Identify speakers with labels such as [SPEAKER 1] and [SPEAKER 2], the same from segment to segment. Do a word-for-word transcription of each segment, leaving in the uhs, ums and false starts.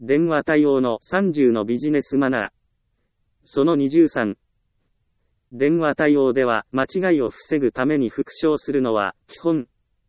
[SPEAKER 1] 電話対応のさんじゅうのビジネスマナー。そのにじゅうさん。電話対応では間違いを防ぐために復唱するのは基本。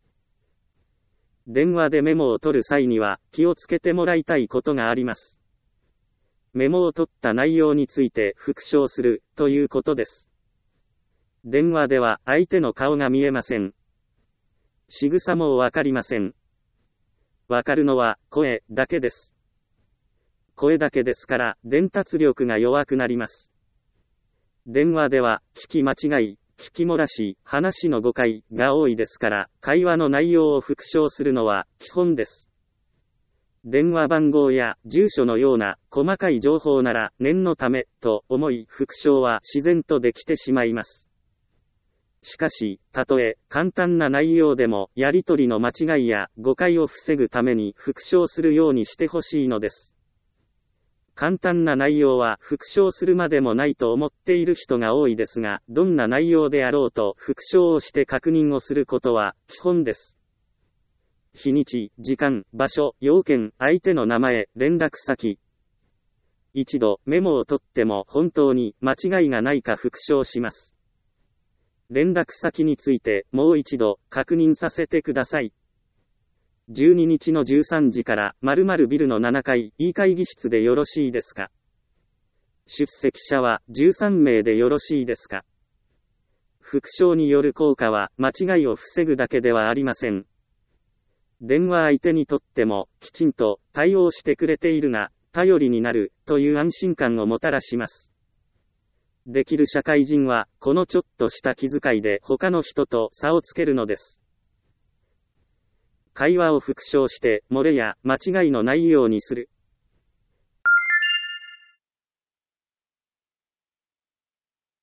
[SPEAKER 1] 電話でメモを取る際には気をつけてもらいたいことがあります。メモを取った内容について復唱するということです。電話では相手の顔が見えません。仕草もわかりません。わかるのは声だけです。声だけですから伝達力が弱くなります。電話では聞き間違い、聞き漏らし、話の誤解が多いですから、会話の内容を復唱するのは基本です。電話番号や住所のような細かい情報なら念のためと思い復唱は自然とできてしまいます。しかし、たとえ簡単な内容でもやり取りの間違いや誤解を防ぐために復唱するようにしてほしいのです。簡単な内容は復唱するまでもないと思っている人が多いですが、どんな内容であろうと復唱をして確認をすることは基本です。日にち、時間、場所、要件、相手の名前、連絡先。一度メモを取っても本当に間違いがないか復唱します。連絡先についてもう一度確認させてください。じゅうににちのじゅうさんじから〇〇ビルのななかい E 会議室でよろしいですか？出席者はじゅうさんめいでよろしいですか？復唱による効果は間違いを防ぐだけではありません。電話相手にとってもきちんと対応してくれているが頼りになるという安心感をもたらします。できる社会人はこのちょっとした気遣いで他の人と差をつけるのです。会話を復唱して漏れや間違いのないようにする。